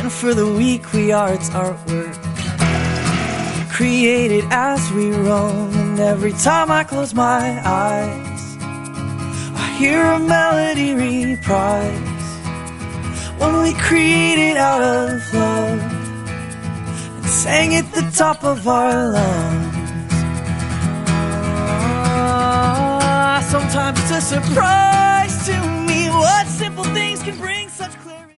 and for the weak we are its artwork, created as we roam. And every time I close my eyes, I hear a melody reprise, one we created out of love and sang at the top of our lungs. Sometimes it's a surprise to me what simple things can bring such clarity.